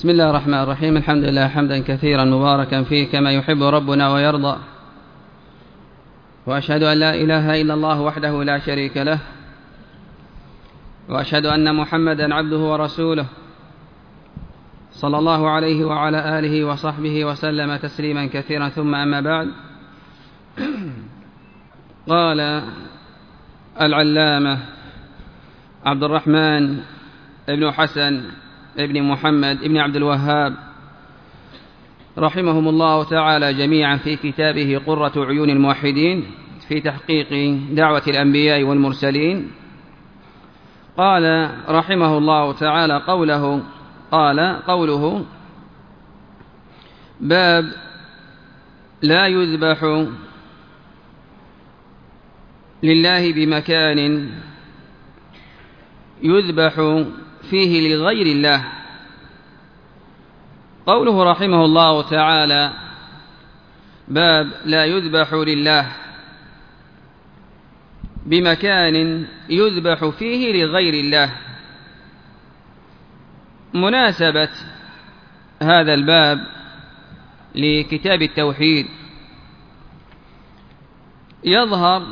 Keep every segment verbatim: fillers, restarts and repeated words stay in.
بسم الله الرحمن الرحيم. الحمد لله حمدا كثيرا مباركا فيه كما يحب ربنا ويرضى، وأشهد أن لا إله إلا الله وحده لا شريك له، وأشهد أن محمدا عبده ورسوله صلى الله عليه وعلى آله وصحبه وسلم تسليما كثيرا، ثم أما بعد. قال العلامة عبد الرحمن ابن حسن ابن محمد ابن عبد الوهاب رحمهم الله تعالى جميعا في كتابه قرة عيون الموحدين في تحقيق دعوة الأنبياء والمرسلين، قال رحمه الله تعالى قوله قال قوله باب لا يذبح لله بمكان يذبح فيه لغير الله. قوله رحمه الله تعالى باب لا يذبح لله بمكان يذبح فيه لغير الله، مناسبة هذا الباب لكتاب التوحيد يظهر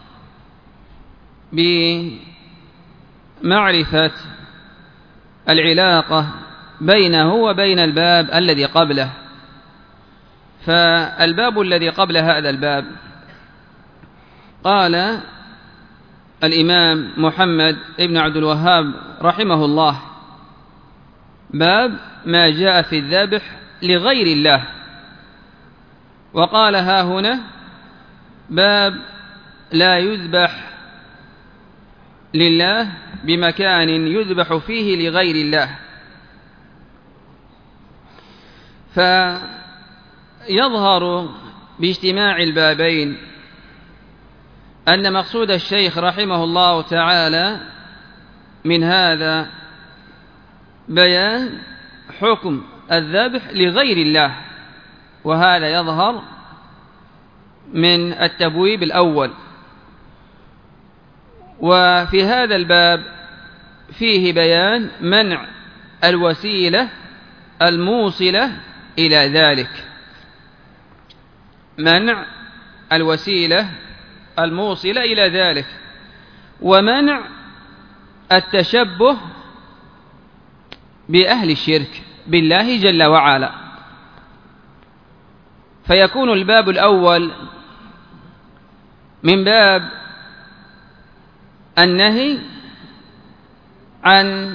بمعرفة العلاقة بينه وبين الباب الذي قبله. فالباب الذي قبل هذا الباب قال الإمام محمد ابن عبد الوهاب رحمه الله باب ما جاء في الذبح لغير الله، وقال ها هنا باب لا يذبح لله بمكان يذبح فيه لغير الله. فيظهر باجتماع البابين أن مقصود الشيخ رحمه الله تعالى من هذا بيان حكم الذبح لغير الله، وهذا يظهر من التبويب الأول. وفي هذا الباب فيه بيان منع الوسيلة الموصلة إلى ذلك، منع الوسيلة الموصلة إلى ذلك، ومنع التشبه بأهل الشرك بالله جل وعلا. فيكون الباب الأول من باب النهي عن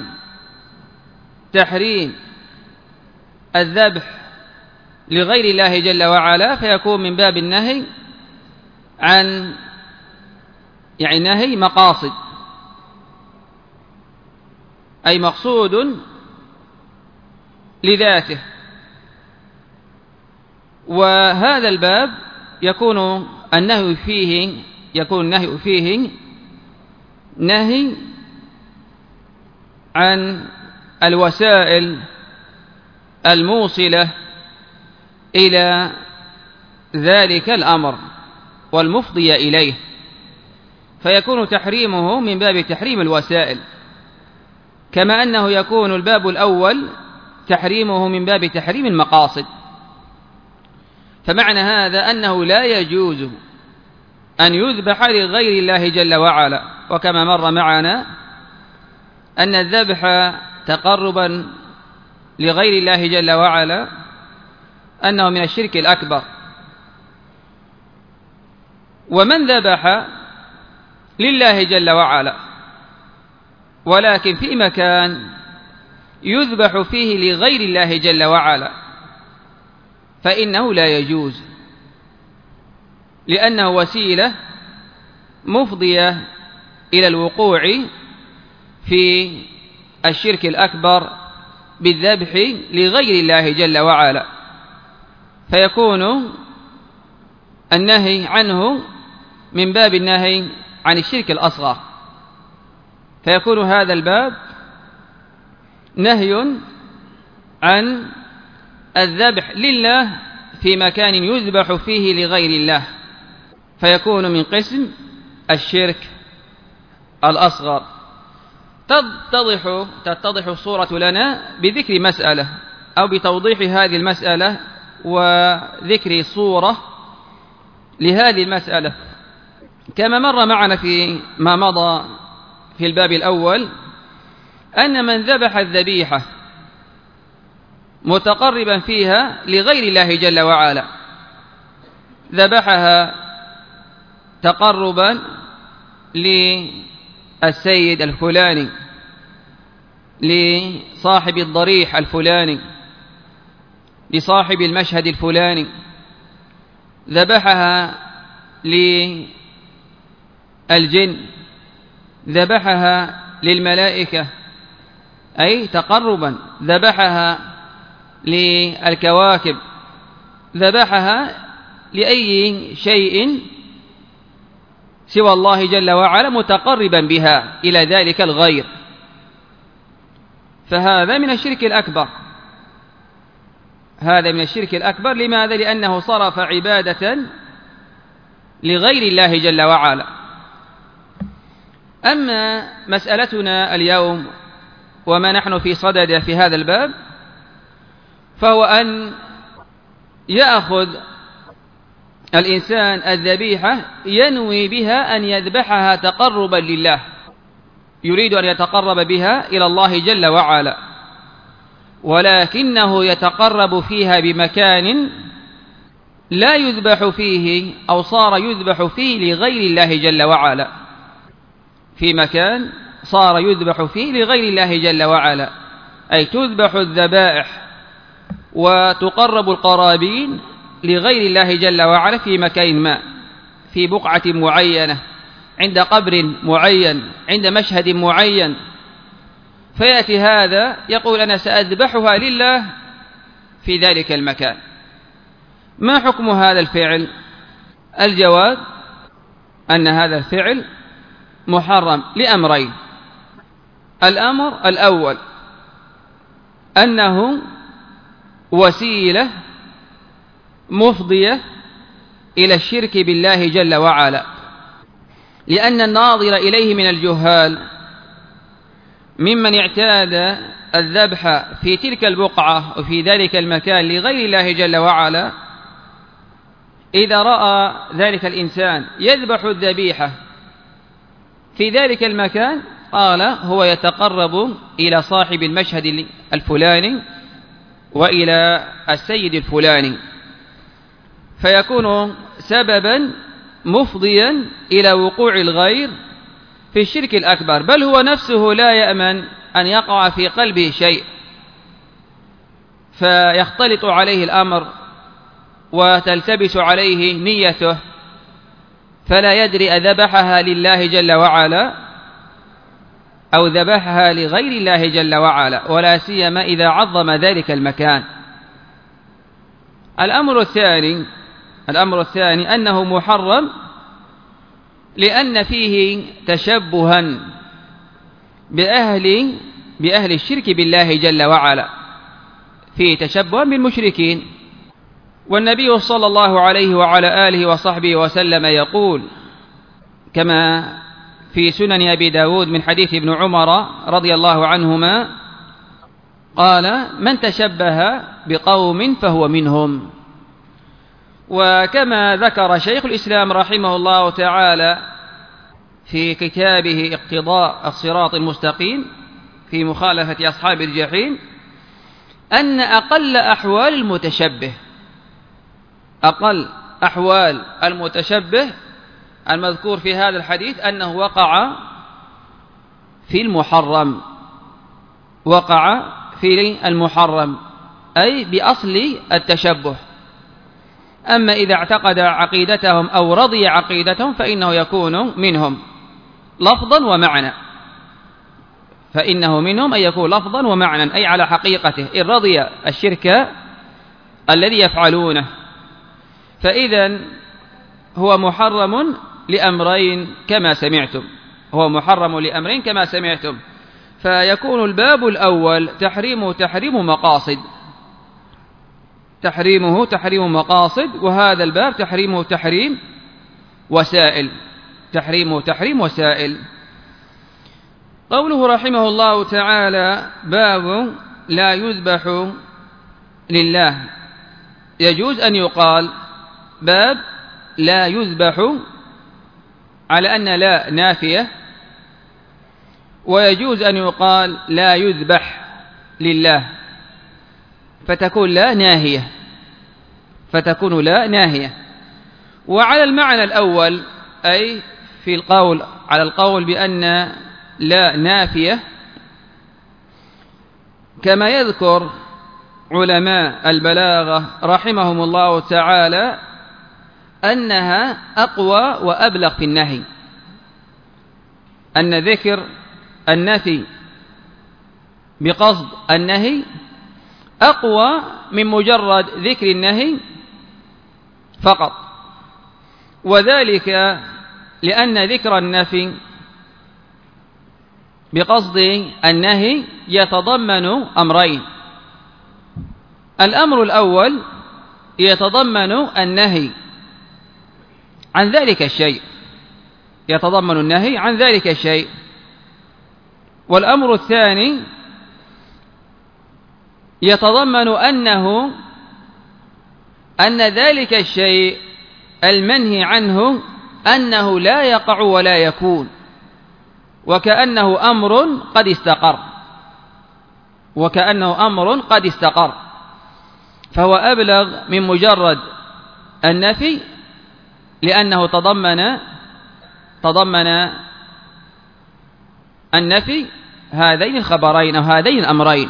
تحريم الذبح لغير الله جل وعلا، فيكون من باب النهي عن يعني نهي مقاصد، أي مقصود لذاته. وهذا الباب يكون النهي فيه يكون النهي فيه نهي عن الوسائل الموصلة إلى ذلك الأمر والمفضي إليه، فيكون تحريمه من باب تحريم الوسائل، كما أنه يكون الباب الأول تحريمه من باب تحريم المقاصد. فمعنى هذا أنه لا يجوز أن يذبح لغير الله جل وعلا، وكما مر معنا أن الذبح تقربا لغير الله جل وعلا أنه من الشرك الأكبر. ومن ذبح لله جل وعلا ولكن في مكان يذبح فيه لغير الله جل وعلا فإنه لا يجوز، لأنه وسيلة مفضية إلى الوقوع في الشرك الأكبر بالذبح لغير الله جل وعلا، فيكون النهي عنه من باب النهي عن الشرك الأصغر. فيكون هذا الباب نهي عن الذبح لله في مكان يذبح فيه لغير الله، فيكون من قسم الشرك الأصغر. تتضح تتضح الصورة لنا بذكر مسألة أو بتوضيح هذه المسألة وذكر صورة لهذه المسألة. كما مر معنا في ما مضى في الباب الأول أن من ذبح الذبيحة متقربا فيها لغير الله جل وعلا، ذبحها تقربا للسيد الفلاني، لصاحب الضريح الفلاني، لصاحب المشهد الفلاني، ذبحها للجن، ذبحها للملائكة، أي تقربا، ذبحها للكواكب، ذبحها لأي شيء سوى الله جل وعلا متقربا بها إلى ذلك الغير، فهذا من الشرك الأكبر. هذا من الشرك الأكبر. لماذا؟ لأنه صرف عبادة لغير الله جل وعلا. أما مسألتنا اليوم وما نحن في صدد في هذا الباب، فهو أن يأخذ الإنسان الذبيحة ينوي بها أن يذبحها تقربا لله، يريد أن يتقرب بها إلى الله جل وعلا، ولكنه يتقرب فيها بمكان لا يذبح فيه أو صار يذبح فيه لغير الله جل وعلا، في مكان صار يذبح فيه لغير الله جل وعلا، أي تذبح الذبائح وتقرب القرابين لغير الله جل وعلا في مكان ما، في بقعة معينة، عند قبر معين، عند مشهد معين. فيأتي هذا يقول أنا سأذبحها لله في ذلك المكان. ما حكم هذا الفعل؟ الجواب أن هذا الفعل محرم لأمرين. الأمر الأول أنه وسيلة مفضية إلى الشرك بالله جل وعلا، لأن الناظر إليه من الجهال ممن اعتاد الذبح في تلك البقعة وفي ذلك المكان لغير الله جل وعلا، إذا رأى ذلك الإنسان يذبح الذبيحة في ذلك المكان قال هو يتقرب إلى صاحب المشهد الفلاني وإلى السيد الفلاني، فيكون سببا مفضيا إلى وقوع الغير في الشرك الأكبر، بل هو نفسه لا يأمن أن يقع في قلبه شيء فيختلط عليه الأمر وتلتبس عليه نيته، فلا يدري أذبحها لله جل وعلا أو ذبحها لغير الله جل وعلا، ولا سيما إذا عظم ذلك المكان. الأمر الثاني الأمر الثاني أنه محرم لأن فيه تشبها بأهل بأهل الشرك بالله جل وعلا، فيه تشبها بالمشركين. والنبي صلى الله عليه وعلى آله وصحبه وسلم يقول كما في سنن أبي داود من حديث ابن عمر رضي الله عنهما قال من تشبه بقوم فهو منهم. وكما ذكر شيخ الإسلام رحمه الله تعالى في كتابه اقتضاء الصراط المستقيم في مخالفة أصحاب الجحيم أن أقل أحوال المتشبه أقل أحوال المتشبه المذكور في هذا الحديث أنه وقع في المحرم وقع في المحرم أي بأصل التشبه. أما إذا اعتقد عقيدتهم أو رضي عقيدتهم فإنه يكون منهم لفظا ومعنى، فإنه منهم أن يكون لفظا ومعنى أي على حقيقته إن رضي الشرك الذي يفعلونه. فإذا هو محرم لأمرين كما سمعتم هو محرم لأمرين كما سمعتم فيكون الباب الأول تحريمه تحريم مقاصد تحريمه تحريم مقاصد وهذا الباب تحريمه تحريم وسائل تحريمه تحريم وسائل. قوله رحمه الله تعالى باب لا يذبح لله يجوز أن يقال باب لا يذبح على أن لا نافية، ويجوز أن يقال لا يذبح لله فتكون لا ناهية فتكون لا ناهية. وعلى المعنى الأول أي في القول على القول بأن لا نافية، كما يذكر علماء البلاغة رحمهم الله تعالى أنها أقوى وأبلغ في النهي، أن ذكر النفي بقصد النهي أقوى من مجرد ذكر النهي فقط، وذلك لأن ذكر النفي بقصد النهي يتضمن أمرين. الأمر الأول يتضمن النهي عن ذلك الشيء يتضمن النهي عن ذلك الشيء والأمر الثاني يتضمن أنه أن ذلك الشيء المنهي عنه أنه لا يقع ولا يكون، وكأنه أمر قد استقر وكأنه أمر قد استقر فهو أبلغ من مجرد النفي، لأنه تضمن تضمن النفي هذين الخبرين أو هذين الأمرين.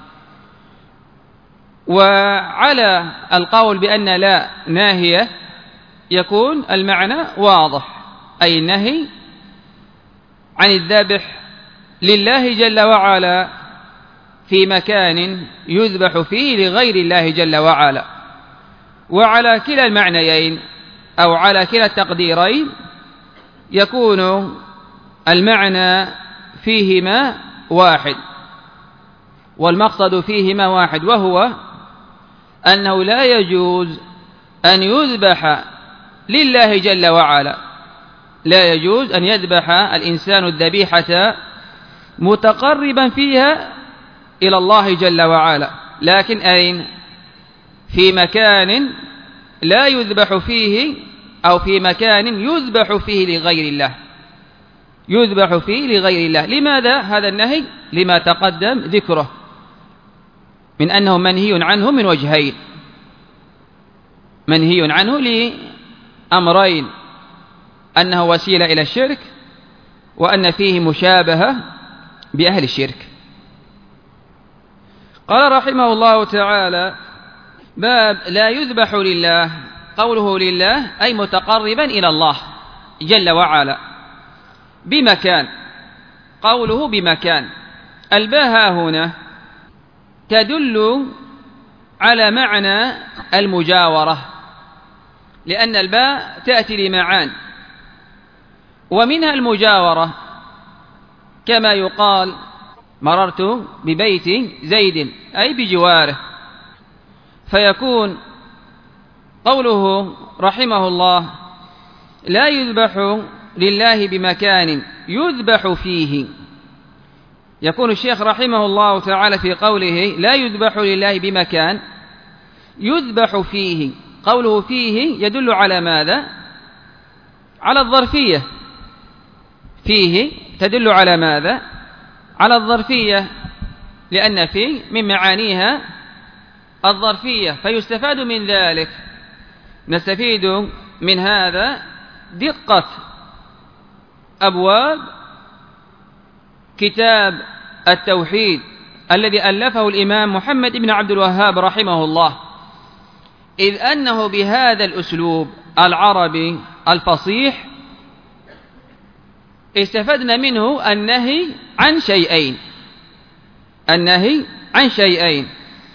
وعلى القول بأن لا ناهية يكون المعنى واضح، أي النهي عن الذبح لله جل وعلا في مكان يذبح فيه لغير الله جل وعلا. وعلى كلا المعنيين أو على كلا التقديرين يكون المعنى فيهما واحد، والمقصد فيهما واحد، وهو أنه لا يجوز أن يذبح لله جل وعلا، لا يجوز أن يذبح الإنسان الذبيحة متقربا فيها إلى الله جل وعلا، لكن أين؟ في مكان لا يذبح فيه أو في مكان يذبح فيه لغير الله يذبح فيه لغير الله. لماذا هذا النهي؟ لما تقدم ذكره من أنه منهي عنه من وجهين، منهي عنه لأمرين: أنه وسيلة إلى الشرك، وأن فيه مشابهة بأهل الشرك. قال رحمه الله تعالى: باب لا يذبح لله. قوله لله أي متقربا إلى الله جل وعلا بمكان. قوله بمكان، الباء هنا تدل على معنى المجاورة، لأن الباء تأتي لمعان، ومنها المجاورة كما يقال مررت ببيت زيد أي بجواره، فيكون قوله رحمه الله لا يذبح لله بمكان يذبح فيه، يكون الشيخ رحمه الله تعالى في قوله لا يذبح لله بمكان يذبح فيه، قوله فيه يدل على ماذا؟ على الظرفية. فيه تدل على ماذا؟ على الظرفية، لأن فيه من معانيها الظرفية، فيستفاد من ذلك نستفيد من هذا دقة أبواب كتاب التوحيد الذي ألفه الإمام محمد بن عبد الوهاب رحمه الله، إذ أنه بهذا الأسلوب العربي الفصيح استفدنا منه النهي عن شيئين النهي عن شيئين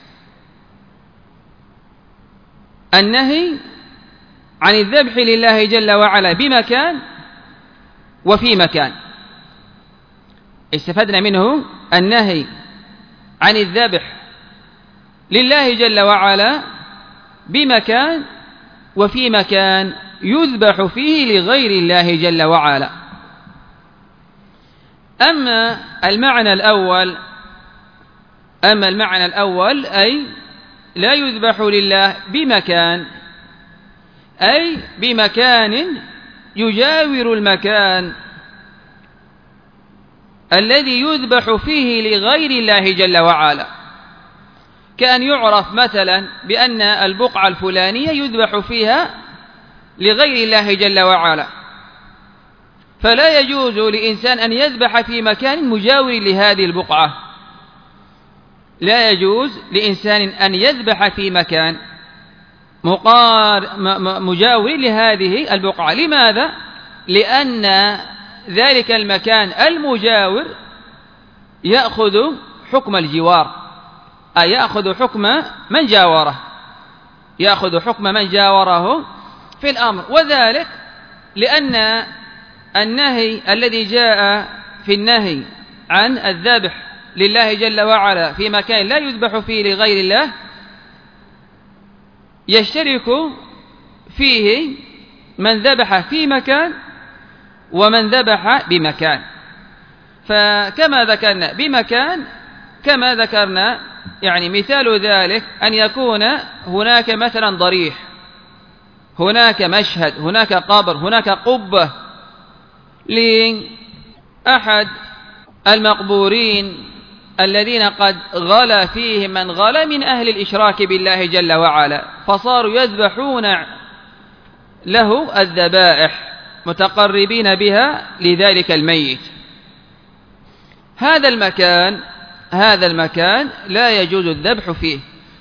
النهي عن الذبح لله جل وعلا بمكان وفي مكان. استفدنا منه النهي عن الذبح لله جل وعلا بمكان وفي مكان يذبح فيه لغير الله جل وعلا. أما المعنى الأول أما المعنى الأول أي لا يذبح لله بمكان، أي بمكان يجاور المكان الذي يذبح فيه لغير الله جل وعلا، كأن يعرف مثلا بأن البقعة الفلانية يذبح فيها لغير الله جل وعلا، فلا يجوز لإنسان أن يذبح في مكان مجاور لهذه البقعة، لا يجوز لإنسان أن يذبح في مكان مجاور لهذه البقعة. لماذا؟ لأن ذلك المكان المجاور يأخذ حكم الجوار، أي يأخذ حكم من جاوره، يأخذ حكم من جاوره في الأمر. وذلك لأن النهي الذي جاء في النهي عن الذبح لله جل وعلا في مكان لا يذبح فيه لغير الله يشترك فيه من ذبح في مكان ومن ذبح بمكان. فكما ذكرنا بمكان كما ذكرنا، يعني مثال ذلك أن يكون هناك مثلا ضريح، هناك مشهد، هناك قبر، هناك قبة لأحد المقبورين الذين قد غلا فيهم من غلا من أهل الإشراك بالله جل وعلا، فصاروا يذبحون له الذبائح متقربين بها لذلك الميت. هذا المكان هذا المكان لا يجوز الذبح فيه،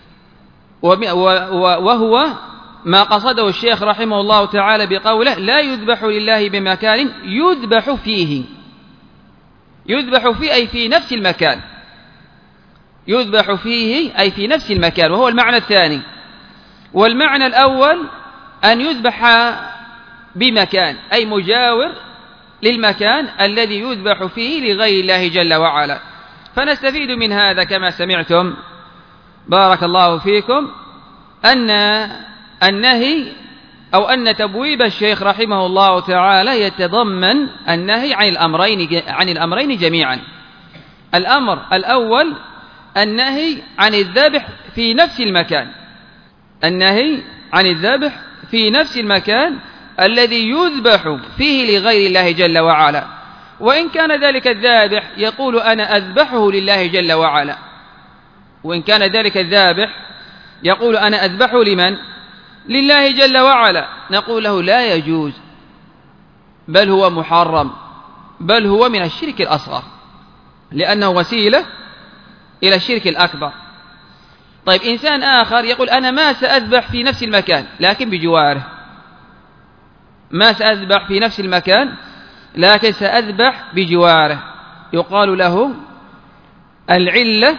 وهو ما قصده الشيخ رحمه الله تعالى بقوله لا يذبح لله بمكان يذبح فيه. يذبح فيه أي في نفس المكان، يذبح فيه أي في نفس المكان، وهو المعنى الثاني. والمعنى الأول أن يذبح بمكان أي مجاور للمكان الذي يذبح فيه لغير الله جل وعلا. فنستفيد من هذا كما سمعتم بارك الله فيكم أن النهي أو أن تبويب الشيخ رحمه الله تعالى يتضمن النهي عن الأمرين عن الأمرين جميعا. الأمر الأول النهي عن الذبح في نفس المكان، النهي عن الذبح في نفس المكان الذي يذبح فيه لغير الله جل وعلا، وإن كان ذلك الذابح يقول أنا أذبحه لله جل وعلا، وإن كان ذلك الذابح يقول أنا أذبحه لمن؟ لله جل وعلا، نقول له لا يجوز، بل هو محرم، بل هو من الشرك الأصغر، لأنه وسيلة إلى الشرك الأكبر. طيب إنسان آخر يقول أنا ما سأذبح في نفس المكان لكن بجواره، ما سأذبح في نفس المكان لكن سأذبح بجواره، يقال له العلة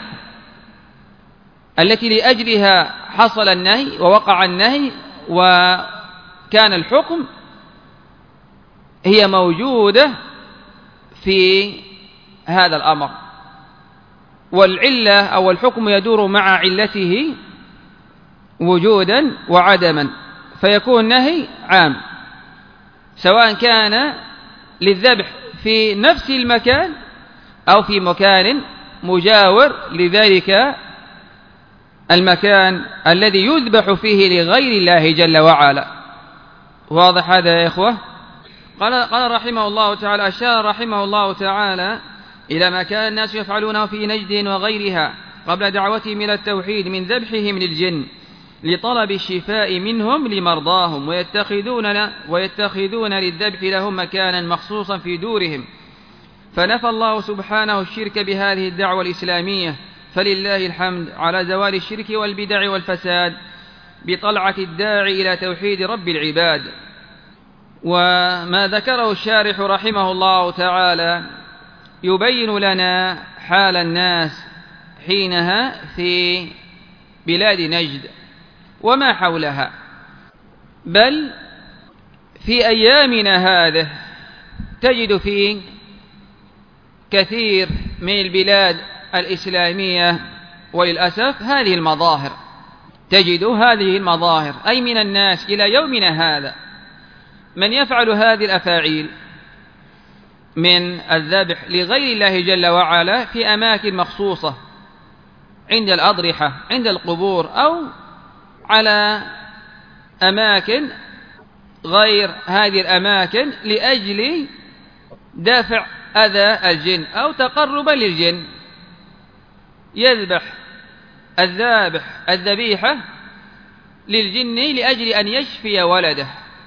التي لأجلها حصل النهي ووقع النهي وكان الحكم هي موجودة في هذا الأمر، والعلة أو الحكم يدور مع علته وجودا وعدما، فيكون نهي عام سواء كان للذبح في نفس المكان أو في مكان مجاور لذلك المكان الذي يذبح فيه لغير الله جل وعلا. واضح هذا يا إخوة؟ قال, قال رحمه الله تعالى أشار رحمه الله تعالى إلى ما كان الناس يفعلونه في نجد وغيرها قبل دعوتهم إلى التوحيد من ذبحهم للجن لطلب الشفاء منهم لمرضاهم، ويتخذون, ويتخذون للذبح لهم مكانا مخصوصا في دورهم، فنفى الله سبحانه الشرك بهذه الدعوة الإسلامية، فلله الحمد على زوال الشرك والبدع والفساد بطلعة الداعي إلى توحيد رب العباد. وما ذكره الشارح رحمه الله تعالى يبين لنا حال الناس حينها في بلاد نجد وما حولها، بل في أيامنا هذه تجد في كثير من البلاد الإسلامية وللأسف هذه المظاهر، تجد هذه المظاهر أي من الناس إلى يومنا هذا من يفعل هذه الأفاعيل من الذبح لغير الله جل وعلا في أماكن مخصوصة عند الأضرحة عند القبور أو على أماكن غير هذه الأماكن لأجل دافع أذى الجن أو تقربا للجن. يذبح الذابح الذبيحة للجن لأجل أن يشفي ولده،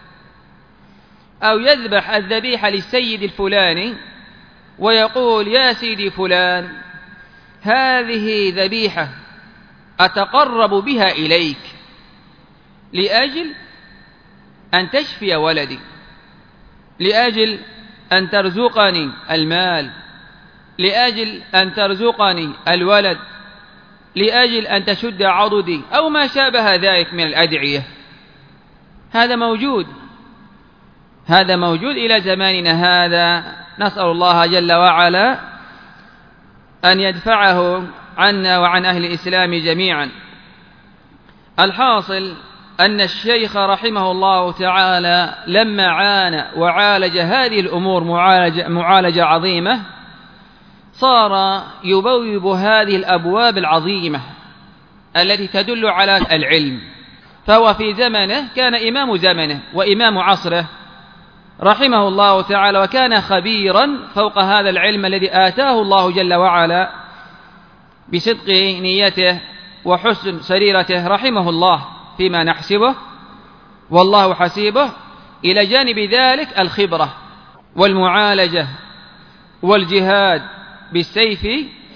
أو يذبح الذبيحة للسيد الفلاني ويقول يا سيدي فلان هذه ذبيحة أتقرب بها إليك لأجل أن تشفي ولدي، لأجل أن ترزقني المال، لأجل أن ترزقني الولد، لأجل أن تشد عضدي أو ما شابه ذلك من الأدعية. هذا موجود هذا موجود إلى زماننا هذا، نسأل الله جل وعلا أن يدفعه عنا وعن أهل الإسلام جميعا. الحاصل أن الشيخ رحمه الله تعالى لما عانى وعالج هذه الأمور معالجة, معالجة عظيمة صار يبوب هذه الأبواب العظيمة التي تدل على العلم. فهو في زمنه كان إمام زمنه وإمام عصره رحمه الله تعالى، وكان خبيرا فوق هذا العلم الذي آتاه الله جل وعلا بصدق نيته وحسن سريرته رحمه الله فيما نحسبه والله حسيبه. إلى جانب ذلك الخبرة والمعالجة والجهاد بالسيف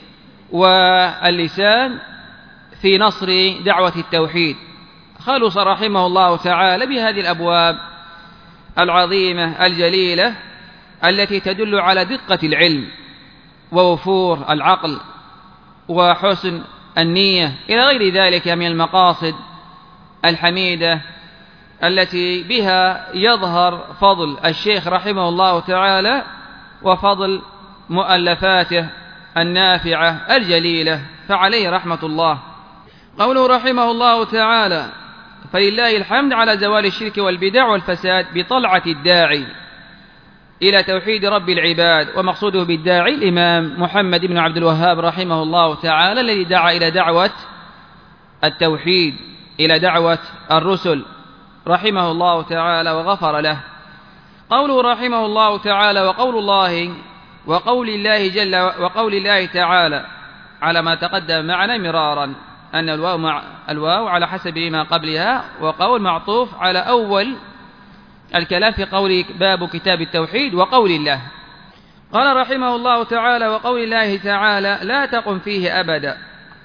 واللسان في نصر دعوة التوحيد. خلص رحمه الله تعالى بهذه الأبواب العظيمة الجليلة التي تدل على دقة العلم ووفور العقل وحسن النية إلى غير ذلك من المقاصد الحميدة التي بها يظهر فضل الشيخ رحمه الله تعالى وفضل مؤلفاته النافعة الجليلة، فعليه رحمة الله. قوله رحمه الله تعالى فلله الحمد على زوال الشرك والبدع والفساد بطلعة الداعي إلى توحيد رب العباد. ومقصوده بالداعي الإمام محمد بن عبد الوهاب رحمه الله تعالى الذي دعا إلى دعوة التوحيد، إلى دعوة الرسل رحمه الله تعالى وغفر له. قوله رحمه الله تعالى وقول الله وقول الله جل وقول الله تعالى على ما تقدم معنا مرارا أن الواو مع الواو على حسب ما قبلها، وقول معطوف على أول الكلام في قول باب كتاب التوحيد وقول الله. قال رحمه الله تعالى وقول الله تعالى لا تقم فيه أبدا.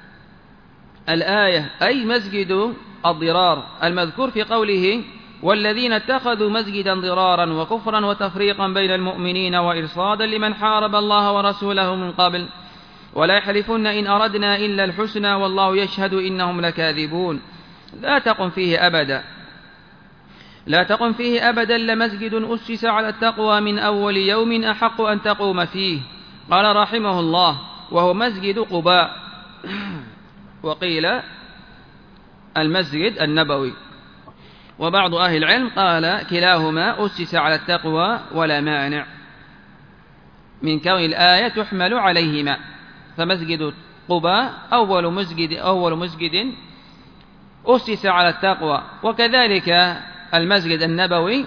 الآية أي مسجد الضرار المذكور في قوله والذين اتخذوا مسجدا ضرارا وكفرا وتفريقا بين المؤمنين وإرصادا لمن حارب الله ورسوله من قبل ولا يحلفن إن أردنا إلا الحسنى والله يشهد إنهم لكاذبون. لا تقم فيه أبدا لا تقم فيه أبدا لمسجد أسس على التقوى من أول يوم أحق أن تقوم فيه. قال رحمه الله وهو مسجد قباء، وقيل المسجد النبوي، وبعض أهل العلم قال كلاهما أسس على التقوى ولا مانع من كون الآية تحمل عليهما. فمسجد قباء أول مسجد أول مسجد أسس على التقوى، وكذلك المسجد النبوي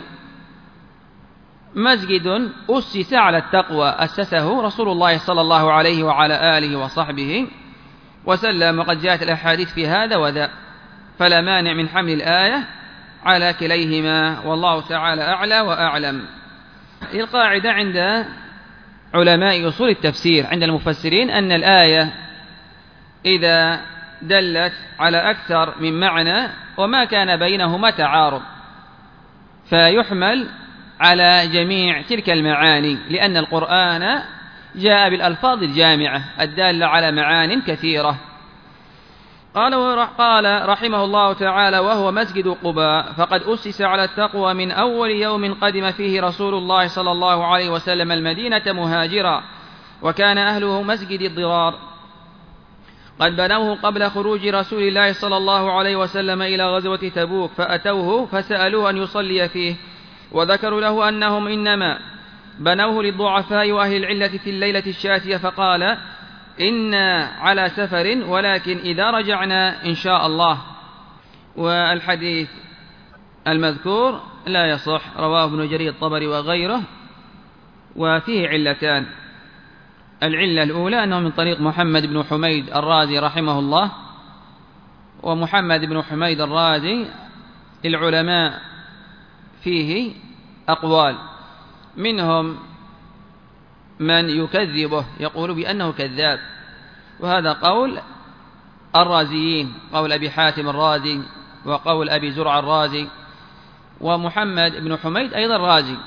مسجد أسس على التقوى أسسه رسول الله صلى الله عليه وعلى آله وصحبه وسلم، وقد جاءت الأحاديث في هذا وذا، فلا مانع من حمل الآية على كليهما والله تعالى أعلى وأعلم. القاعدة عند علماء أصول التفسير عند المفسرين أن الآية إذا دلت على أكثر من معنى وما كان بينهما تعارض فيحمل على جميع تلك المعاني، لأن القرآن جاء بالألفاظ الجامعة الدالة على معان كثيرة. قال قال رحمه الله تعالى وهو مسجد قباء فقد أسس على التقوى من أول يوم قدم فيه رسول الله صلى الله عليه وسلم المدينة مهاجرا، وكان أهله مسجد الضرار قد بنوه قبل خروج رسول الله صلى الله عليه وسلم إلى غزوة تبوك، فأتوه فسألوه أن يصلي فيه، وذكروا له أنهم إنما بنوه للضعفاء وأهل العلة في الليلة الشاتية، فقال إنا على سفر ولكن إذا رجعنا إن شاء الله. والحديث المذكور لا يصح، رواه ابن جرير الطبري وغيره، وفيه علتان. العلة الأولى أنه من طريق محمد بن حميد الرازي رحمه الله، ومحمد بن حميد الرازي العلماء فيه أقوال، منهم من يكذبه يقول بأنه كذاب، وهذا قول الرازيين، قول أبي حاتم الرازي وقول أبي زرع الرازي، ومحمد بن حميد أيضا رازي.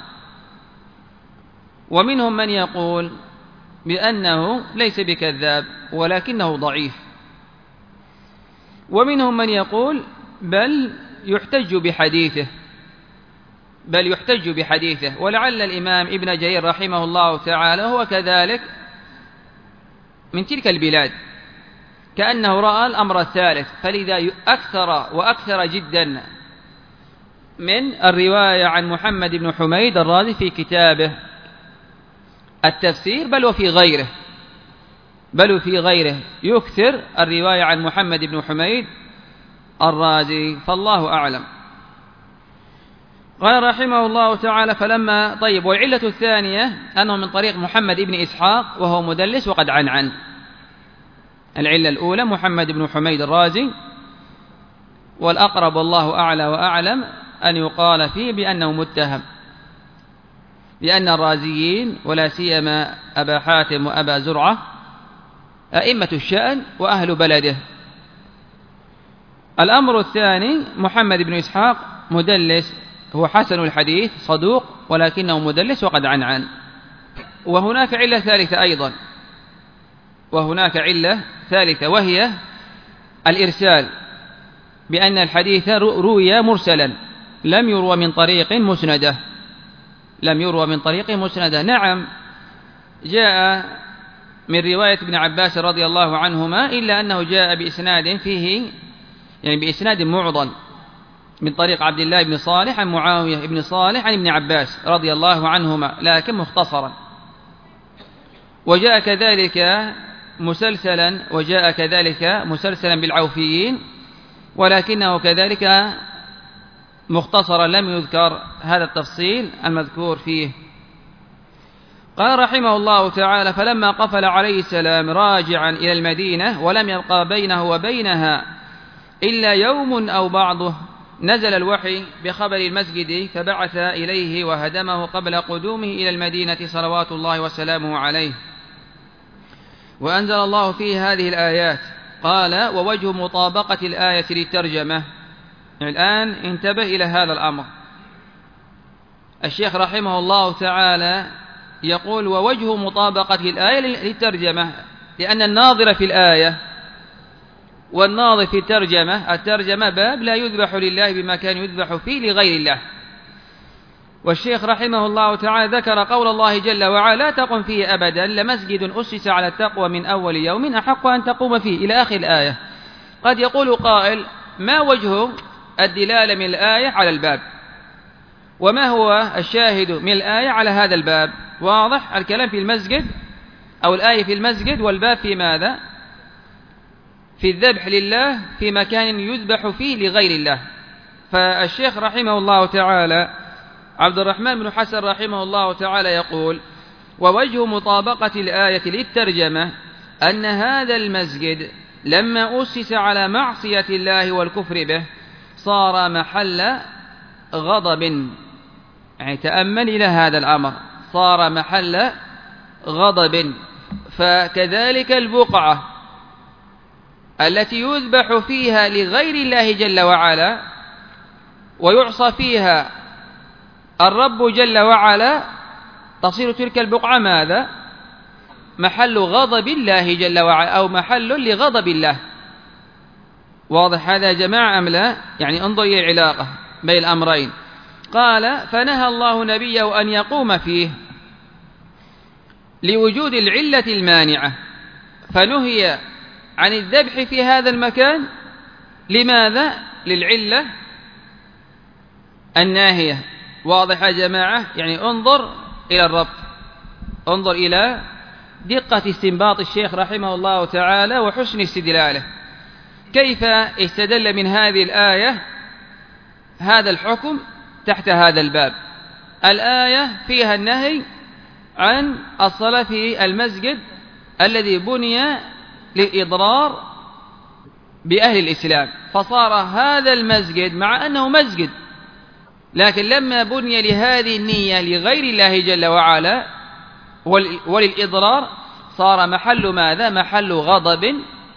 ومنهم من يقول بأنه ليس بكذاب ولكنه ضعيف، ومنهم من يقول بل يحتج بحديثه بل يحتج بحديثه ولعل الإمام ابن جرير رحمه الله تعالى هو كذلك من تلك البلاد، كأنه رأى الأمر الثالث، فلذا أكثر وأكثر جدا من الرواية عن محمد بن حميد الرازي في كتابه التفسير، بل وفي غيره بل وفي غيره يكثر الرواية عن محمد بن حميد الرازي، فالله أعلم. قال رحمه الله تعالى فلما طيب. والعلة الثانية أنه من طريق محمد بن إسحاق وهو مدلس وقد عنعن. العلة الأولى محمد بن حميد الرازي، والأقرب والله أعلى وأعلم أن يقال فيه بأنه متهم، لأن الرازيين ولا سيما أبا حاتم وأبا زرعة أئمة الشأن وأهل بلده. الأمر الثاني محمد بن إسحاق مدلس، هو حسن الحديث صدوق ولكنه مدلس وقد عنعن. وهناك علة ثالثة أيضا وهناك علة ثالثة وهي الإرسال، بأن الحديث روي مرسلا لم يروى من طريق مسندة لم يروى من طريق مسندة. نعم جاء من رواية ابن عباس رضي الله عنهما، إلا أنه جاء بإسناد فيه يعني بإسناد معضل من طريق عبد الله بن صالح عن معاوية بن صالح عن ابن عباس رضي الله عنهما، لكن مختصرا. وجاء كذلك مسلسلا وجاء كذلك مسلسلا بالعوفيين، ولكنه كذلك مختصرا لم يذكر هذا التفصيل المذكور فيه. قال رحمه الله تعالى فلما قفل عليه السلام راجعا إلى المدينة ولم يبقى بينه وبينها إلا يوم أو بعضه، نزل الوحي بخبر المسجد فبعث إليه وهدمه قبل قدومه إلى المدينة صلوات الله وسلامه عليه. وأنزل الله فيه هذه الآيات. قال ووجه مطابقة الآية للترجمة. يعني الآن انتبه إلى هذا الأمر. الشيخ رحمه الله تعالى يقول ووجه مطابقة الآية للترجمة، لأن الناظر في الآية والناظر في الترجمة، الترجمة باب لا يذبح لله بما كان يذبح فيه لغير الله. والشيخ رحمه الله تعالى ذكر قول الله جل وعلا لا تقم فيه أبدا لمسجد أسس على التقوى من أول يوم أحق أن تقوم فيه إلى آخر الآية. قد يقول قائل ما وجه الدلالة من الآية على الباب، وما هو الشاهد من الآية على هذا الباب؟ واضح الكلام في المسجد أو الآية في المسجد، والباب في ماذا؟ في الذبح لله في مكان يذبح فيه لغير الله. فالشيخ رحمه الله تعالى عبد الرحمن بن حسن رحمه الله تعالى يقول ووجه مطابقة الآية للترجمة أن هذا المسجد لما أسس على معصية الله والكفر به صار محل غضب. يعني تأمل إلى هذا الأمر، صار محل غضب. فكذلك البقعة التي يذبح فيها لغير الله جل وعلا ويعصى فيها الرب جل وعلا تصير تلك البقعة ماذا؟ محل غضب الله جل وعلا أو محل لغضب الله. واضح هذا يا جماعة أم لا؟ يعني انظر إلى العلاقة بين الأمرين. قال فنهى الله نبيه أن يقوم فيه لوجود العلة المانعة، فنهي عن الذبح في هذا المكان لماذا؟ للعلة الناهية. واضح يا جماعة؟ يعني انظر إلى الربط، انظر إلى دقة استنباط الشيخ رحمه الله تعالى وحسن استدلاله. كيف استدل من هذه الآية هذا الحكم تحت هذا الباب؟ الآية فيها النهي عن الصلاة في المسجد الذي بني للإضرار بأهل الإسلام، فصار هذا المسجد مع أنه مسجد لكن لما بني لهذه النية لغير الله جل وعلا وللإضرار صار محل ماذا؟ محل غضب،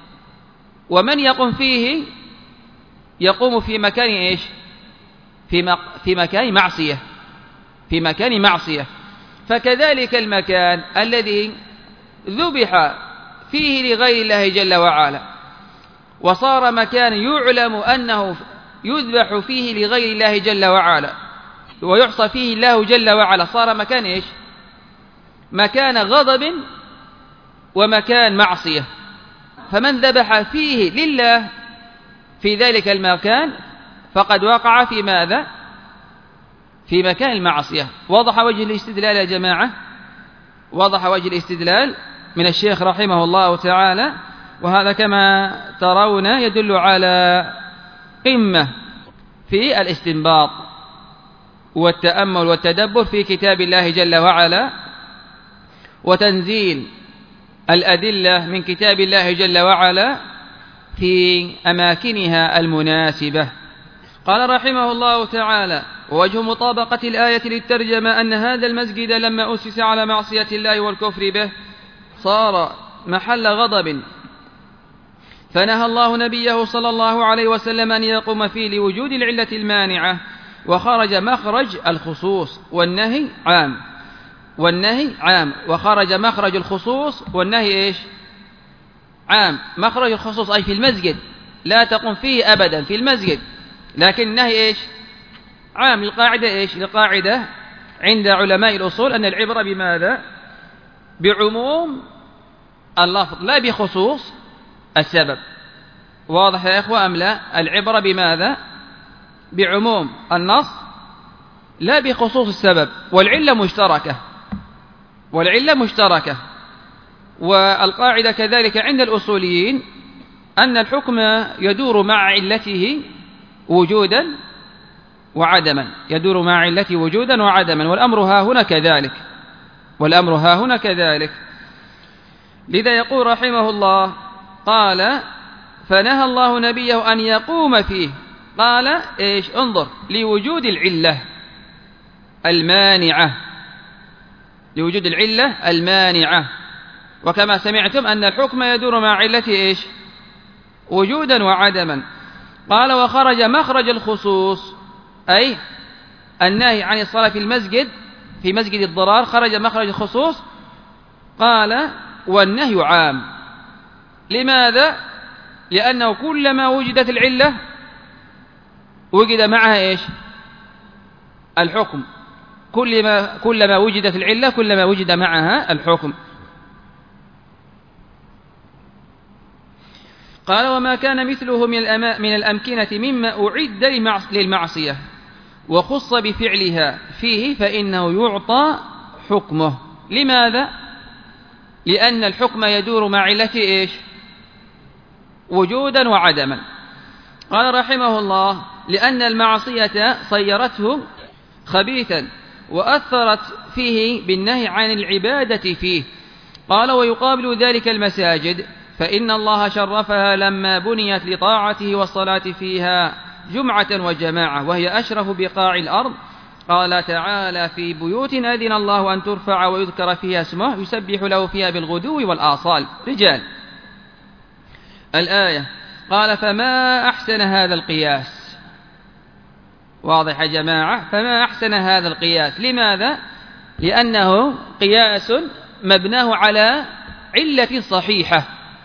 ومن يقوم فيه يقوم في مكان إيش؟ في, مق... في مكان معصية، في مكان معصية. فكذلك المكان الذي ذبح فيه لغير الله جل وعلا وصار مكان يعلم أنه يذبح فيه لغير الله جل وعلا ويعصى فيه الله جل وعلا، صار مكان إيش؟ مكان غضب ومكان معصية. فمن ذبح فيه لله في ذلك المكان فقد وقع في ماذا؟ في مكان المعصية. وضح وجه الاستدلال يا جماعة، وضح وجه الاستدلال من الشيخ رحمه الله تعالى، وهذا كما ترون يدل على قمة في الاستنباط والتأمل والتدبر في كتاب الله جل وعلا وتنزيل الأدلة من كتاب الله جل وعلا في أماكنها المناسبة. قال رحمه الله تعالى: ووجه مطابقة الآية للترجمة أن هذا المسجد لما أسس على معصية الله والكفر به صار محل غضب، فنهى الله نبيه صلى الله عليه وسلم أن يقوم فيه لوجود العلة المانعة، وخرج مخرج الخصوص والنهي عام، والنهي عام وخرج مخرج الخصوص والنهي إيش؟ عام. مخرج الخصوص أي في المسجد لا تقوم فيه أبدا في المسجد، لكن النهي إيش؟ عام. القاعدة إيش؟ القاعدة عند علماء الأصول أن العبرة بماذا؟ بعموم اللفظ لا بخصوص السبب. واضح يا إخوة أم لا؟ العبرة بماذا؟ بعموم النص لا بخصوص السبب، والعلة مشتركة، والعلة مشتركة. والقاعدة كذلك عند الأصوليين أن الحكم يدور مع علته وجودا وعدما، يدور مع علته وجودا وعدما، والأمر ها هنا كذلك، والأمر ها هنا كذلك. لذا يقول رحمه الله قال: فنهى الله نبيه أن يقوم فيه. قال إيش؟ انظر، لوجود العلة المانعة، لوجود العلة المانعة. وكما سمعتم أن الحكم يدور مع علته إيش؟ وجودا وعدما. قال: وخرج مخرج الخصوص أي النهي عن الصلاة في المسجد في مسجد الضرار خرج مخرج الخصوص. قال: والنهي عام. لماذا؟ لأنه كلما وجدت العلة وجد معها إيش؟ الحكم. كلما كلما وجدت العلة كلما وجد معها الحكم. قال: وما كان مثله من, من الأمكنة مما أعد للمعصية وخص بفعلها فيه فإنه يعطى حكمه. لماذا؟ لأن الحكم يدور مع علته إيش؟ وجودا وعدما. قال رحمه الله: لأن المعصية صيرته خبيثا وأثرت فيه بالنهي عن العبادة فيه. قال: ويقابل ذلك المساجد، فإن الله شرفها لما بنيت لطاعته والصلاة فيها جمعة وجماعة، وهي أشرف بقاع الأرض. قال تعالى: في بيوت أذن الله أن ترفع ويذكر فيها اسمه يسبح له فيها بالغدو والآصال رجال. الآية. قال: فما أحسن هذا القياس. واضح يا جماعة؟ فما أحسن هذا القياس. لماذا؟ لأنه قياس مبناه على علة صحيحة.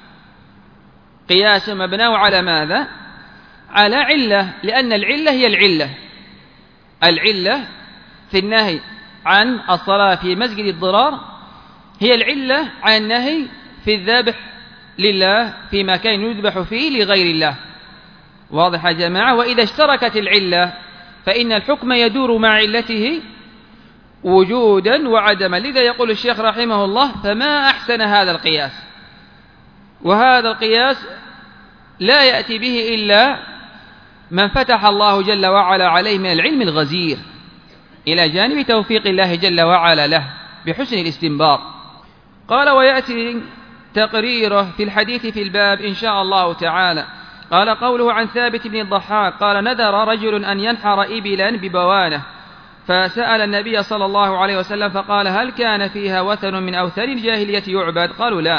قياس مبناه على ماذا؟ على علة، لأن العلة هي العلة. العلة في النهي عن الصلاة في مسجد الضرار هي العلة عن النهي في الذبح لله في مكان يذبح فيه لغير الله. واضح يا جماعة؟ وإذا اشتركت العلة فإن الحكم يدور مع علته وجودا وعدما. لذا يقول الشيخ رحمه الله: فما أحسن هذا القياس. وهذا القياس لا يأتي به إلا من فتح الله جل وعلا عليه من العلم الغزير، إلى جانب توفيق الله جل وعلا له بحسن الاستنباط. قال: ويأتي تقريره في الحديث في الباب إن شاء الله تعالى. قال: قوله عن ثابت بن الضحاك قال: نذر رجل أن ينحر إبلا ببوانة، فسأل النبي صلى الله عليه وسلم فقال: هل كان فيها وثن من أوثان الجاهلية يعبد؟ قالوا: لا.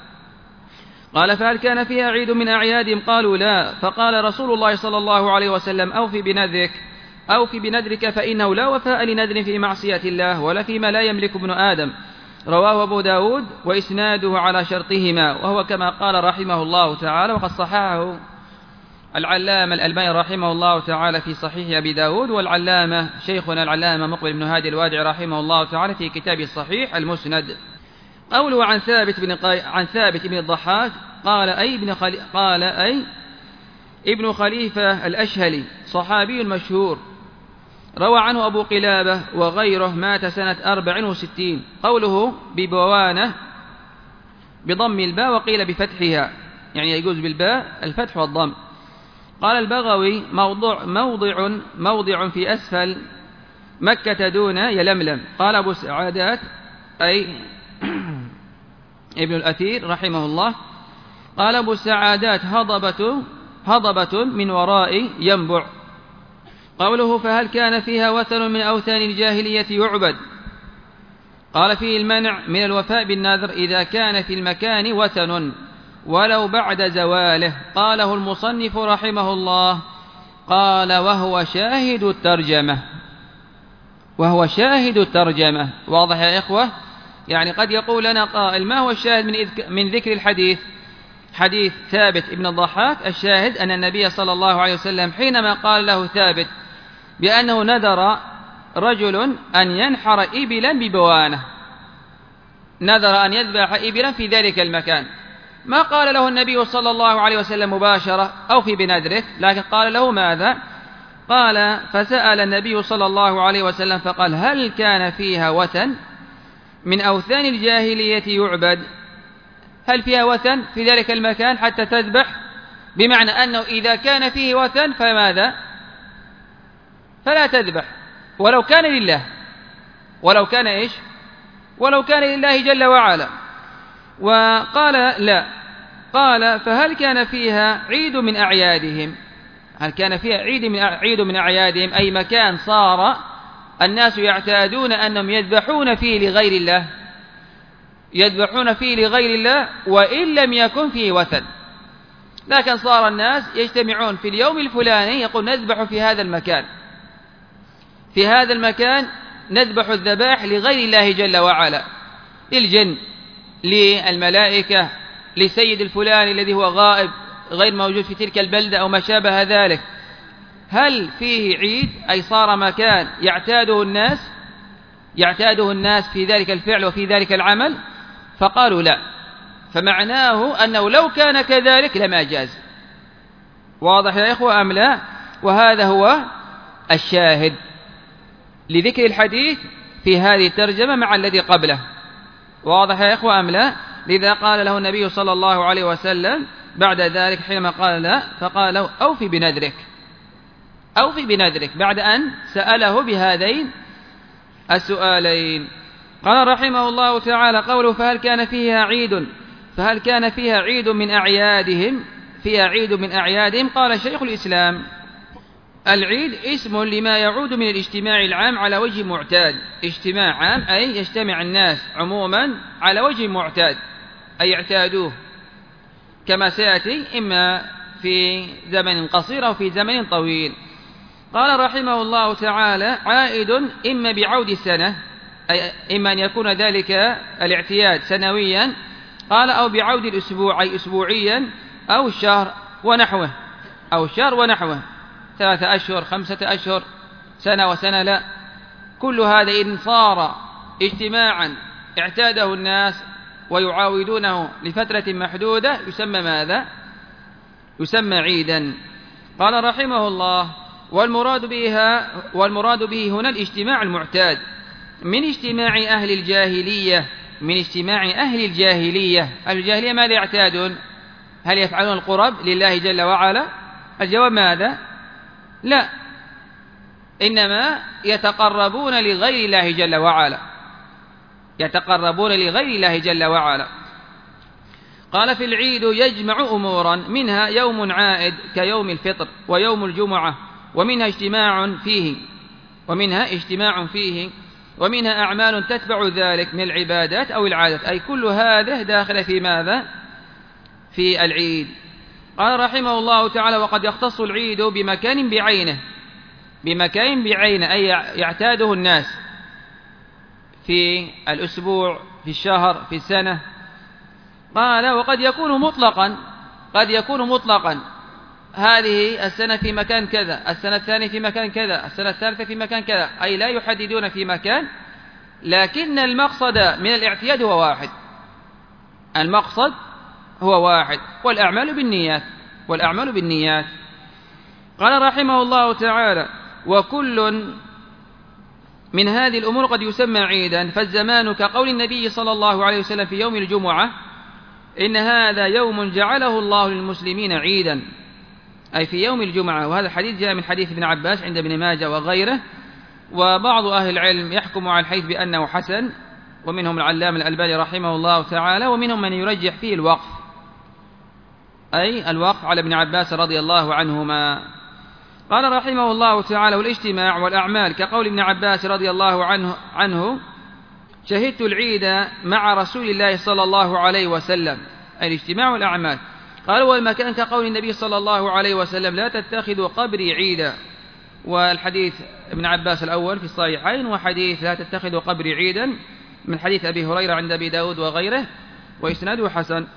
قال: فهل كان فيها عيد من أعيادهم؟ قالوا: لا. فقال رسول الله صلى الله عليه وسلم: أوفي بنذرك أوفي بنذرك فإنه لا وفاء لنذر في معصية الله ولا فيما لا يملك ابن آدم. رواه أبو داود وإسناده على شرطهما، وهو كما قال رحمه الله تعالى، وقد صححه العلامة الألباني رحمه الله تعالى في صحيح أبي داود، والعلامة شيخنا العلامة مقبل بن هادي الوادعي رحمه الله تعالى في كتابه الصحيح المسند. قوله عن ثابت بن قي... عن ثابت بن الضحاك قال أي ابن خلي... قال أي ابن خليفة الأشهلي صحابي مشهور، روى عنه أبو قلابة وغيره، مات سنة أربع وستين. قوله ببوانة بضم الباء وقيل بفتحها، يعني يجوز بالباء الفتح والضم. قال البغوي: موضع موضع موضع في أسفل مكة دون يلملم. قال أبو سعادات أي ابن الأثير رحمه الله: قال أبو السعادات هضبة هضبة من وراء ينبع. قوله: فهل كان فيها وثن من أوثان الجاهلية يعبد؟ قال: فيه المنع من الوفاء بالنذر إذا كان في المكان وثن ولو بعد زواله. قاله المصنف رحمه الله. قال: وهو شاهد الترجمة وهو شاهد الترجمة. واضح يا إخوة؟ يعني قد يقول لنا قائل: ما هو الشاهد من من ذكر الحديث؟ حديث ثابت ابن الضحاك، الشاهد أن النبي صلى الله عليه وسلم حينما قال له ثابت بأنه نذر رجل أن ينحر إبلا ببوانة، نذر أن يذبح إبلا في ذلك المكان، ما قال له النبي صلى الله عليه وسلم مباشرة أو في بنذرك، لكن قال له ماذا؟ قال: فسأل النبي صلى الله عليه وسلم فقال: هل كان فيها وثن من أوثان الجاهلية يعبد؟ هل فيها وثن في ذلك المكان حتى تذبح؟ بمعنى أنه إذا كان فيه وثن فماذا؟ فلا تذبح، ولو كان لله، ولو كان إيش؟ ولو كان لله جل وعلا. وقال: لا. قال: فهل كان فيها عيد من أعيادهم؟ هل كان فيها عيد من عيد من أعيادهم، أي مكان صار الناس يعتادون أنهم يذبحون فيه لغير الله، يذبحون فيه لغير الله وإن لم يكن فيه وثن، لكن صار الناس يجتمعون في اليوم الفلاني يقول نذبح في هذا المكان، في هذا المكان نذبح الذبائح لغير الله جل وعلا، للجن، للملائكة، لسيد الفلاني الذي هو غائب غير موجود في تلك البلدة أو ما شابه ذلك. هل فيه عيد، أي صار مكان يعتاده الناس يعتاده الناس في ذلك الفعل وفي ذلك العمل؟ فقالوا: لا. فمعناه أنه لو كان كذلك لما جاز. واضح يا إخوة أم لا؟ وهذا هو الشاهد لذكر الحديث في هذه الترجمة مع الذي قبله. واضح يا إخوة أم لا؟ لذا قال له النبي صلى الله عليه وسلم بعد ذلك حينما قال لا، فقال له: أوفي بنذرك أوفي بنذرك، بعد أن سأله بهذين السؤالين. قال رحمه الله تعالى: قوله: فهل كان فيها عيد فهل كان فيها عيد من أعيادهم فيها عيد من أعيادهم قال شيخ الإسلام: العيد اسم لما يعود من الاجتماع العام على وجه معتاد. اجتماع عام أي يجتمع الناس عموما على وجه معتاد، أي يعتادوه، كما سيأتي إما في زمن قصير أو في زمن طويل. قال رحمه الله تعالى: عائد إما بعود السنة، أي إما أن يكون ذلك الاعتياد سنويا، قال أو بعود الأسبوع أي أسبوعيا، أو الشهر ونحوه أو الشهر ونحوه ثلاثة أشهر خمسة أشهر سنة وسنة، لا، كل هذا إن صار اجتماعا اعتاده الناس ويعاودونه لفترة محدودة يسمى ماذا؟ يسمى عيدا. قال رحمه الله: والمراد بها والمراد به هنا الاجتماع المعتاد، من اجتماع أهل الجاهلية من اجتماع أهل الجاهلية أهل الجاهلية ماذا يعتادون؟ هل يفعلون القرب لله جل وعلا؟ الجواب ماذا؟ لا، إنما يتقربون لغير الله جل وعلا يتقربون لغير الله جل وعلا. قال: في العيد يجمع أمورا، منها يوم عائد كيوم الفطر ويوم الجمعة، ومنها اجتماع فيه ومنها اجتماع فيه ومنها أعمال تتبع ذلك من العبادات أو العادات، أي كل هذا داخل في ماذا؟ في العيد. قال رحمه الله تعالى: وقد يختص العيد بمكان بعينه بمكان بعينه أي يعتاده الناس في الأسبوع، في الشهر، في السنة. قال: وقد يكون مطلقا قد يكون مطلقا هذه السنة في مكان كذا، السنة الثانية في مكان كذا، السنة الثالثة في مكان كذا، أي لا يحددون في مكان، لكن المقصد من الاعتياد هو واحد المقصد هو واحد والأعمال بالنيات والأعمال بالنيات. قال رحمه الله تعالى: وكل من هذه الأمور قد يسمى عيدا، فالزمان كقول النبي صلى الله عليه وسلم في يوم الجمعة: إن هذا يوم جعله الله للمسلمين عيدا، أي في يوم الجمعة. وهذا الحديث جاء من حديث ابن عباس عند ابن ماجه وغيره، وبعض أهل العلم يحكم على الحديث بأنه حسن، ومنهم العلامة الألباني رحمه الله تعالى، ومنهم من يرجح فيه الوقف، أي الوقف على ابن عباس رضي الله عنهما. قال رحمه الله تعالى: والاجتماع والأعمال كقول ابن عباس رضي الله عنه, عنه شهدت العيد مع رسول الله صلى الله عليه وسلم، أي الاجتماع والأعمال. قال: والمكان كقول النبي صلى الله عليه وسلم: لا تتخذوا قبري عيدا. والحديث ابن عباس الأول في الصحيحين، وحديث لا تتخذوا قبري عيدا من حديث أبي هريرة عند أبي داود وغيره، وإسناده حسن.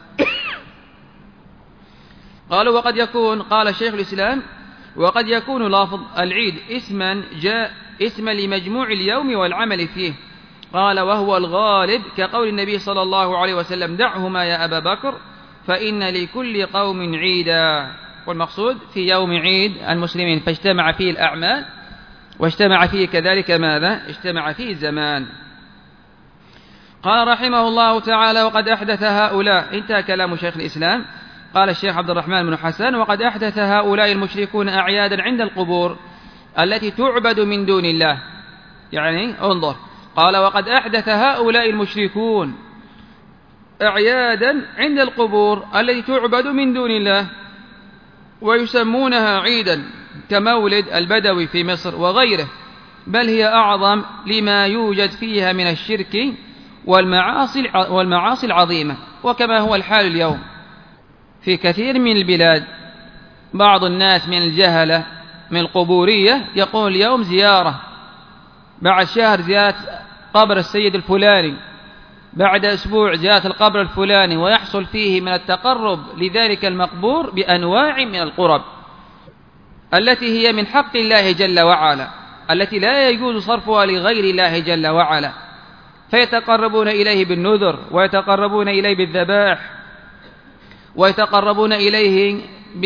قالوا: وقد يكون، قال شيخ الإسلام: وقد يكون لفظ العيد اسما جاء اسما لمجموع اليوم والعمل فيه. قال: وهو الغالب كقول النبي صلى الله عليه وسلم: دعهما يا أبا بكر فإن لكل قوم عيدا. والمقصود في يوم عيد المسلمين، فاجتمع فيه الأعمال واجتمع فيه كذلك ماذا؟ اجتمع فيه الزمان. قال رحمه الله تعالى: وقد أحدث هؤلاء، انتهى كلام شيخ الإسلام. قال الشيخ عبد الرحمن بن حسن: وقد أحدث هؤلاء المشركون أعيادا عند القبور التي تعبد من دون الله. يعني انظر، قال: وقد أحدث هؤلاء المشركون أعيادا عند القبور التي تعبد من دون الله، ويسمونها عيدا كمولد البدوي في مصر وغيره، بل هي أعظم لما يوجد فيها من الشرك والمعاصي والمعاصي العظيمة. وكما هو الحال اليوم في كثير من البلاد، بعض الناس من الجهلة من القبورية يقول اليوم زيارة، بعد شهر زيارة قبر السيد الفلاني، بعد أسبوع زيارة القبر الفلاني، ويحصل فيه من التقرب لذلك المقبور بأنواع من القرب التي هي من حق الله جل وعلا، التي لا يجوز صرفها لغير الله جل وعلا، فيتقربون إليه بالنذر، ويتقربون إليه بالذبائح، ويتقربون إليه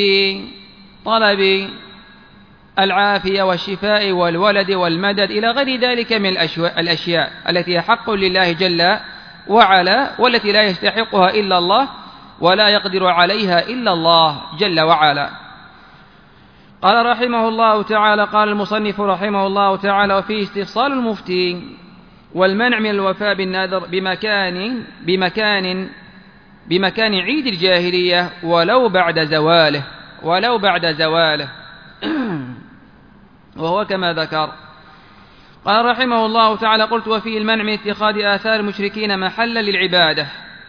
بطلب العافية والشفاء والولد والمدد إلى غير ذلك من الأشياء التي هي حق لله جل وعلا، والتي لا يستحقها إلا الله ولا يقدر عليها إلا الله جل وعلا. قال رحمه الله تعالى: قال المصنف رحمه الله تعالى: وفيه استفصال المفتي والمنع من الوفاء بالنذر بمكان بمكان بمكان عيد الجاهلية ولو بعد زواله ولو بعد زواله وهو كما ذكر. قال رحمه الله تعالى: قلت: وفيه المنع من اتخاذ آثار المشركين محلا للعبادة.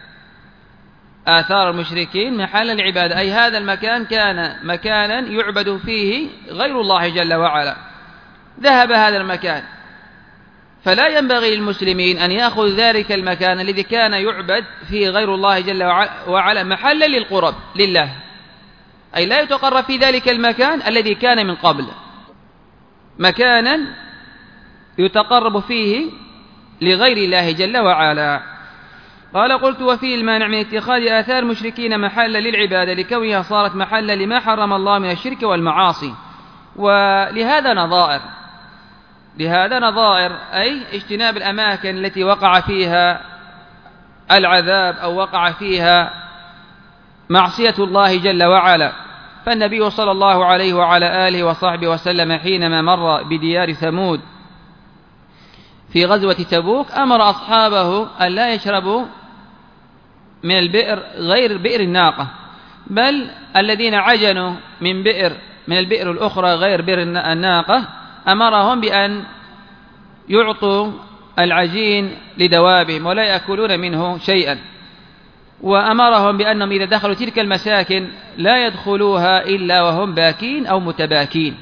آثار المشركين محلا للعبادة، أي هذا المكان كان مكانا يعبد فيه غير الله جل وعلا، ذهب هذا المكان، فلا ينبغي للمسلمين أن يأخذ ذلك المكان الذي كان يعبد فيه غير الله جل وعلا محلا للقرب لله، أي لا يتقرب في ذلك المكان الذي كان من قبل مكانا يتقرب فيه لغير الله جل وعلا. قال: قلت: وفيه المانع من اتخاذ آثار المشركين محلا للعبادة لكونها صارت محلا لما حرم الله من الشرك والمعاصي. ولهذا نظائر، لهذا نظائر، أي اجتناب الأماكن التي وقع فيها العذاب أو وقع فيها معصية الله جل وعلا. فالنبي صلى الله عليه وعلى آله وصحبه وسلم حينما مر بديار ثمود في غزوة تبوك أمر أصحابه أن لا يشربوا من البئر غير بئر الناقة، بل الذين عجنوا من بئر من البئر الأخرى غير بئر الناقة أمرهم بأن يعطوا العجين لدوابهم ولا يأكلون منه شيئا، وأمرهم بأنهم إذا دخلوا تلك المساكن لا يدخلوها إلا وهم باكين أو متباكين،